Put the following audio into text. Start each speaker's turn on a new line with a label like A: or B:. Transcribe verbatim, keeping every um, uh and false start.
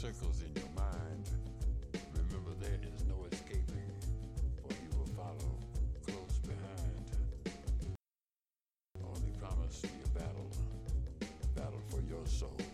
A: circles in your mind, remember there is no escaping, for he will follow close behind. Only promise me a battle, battle for your soul.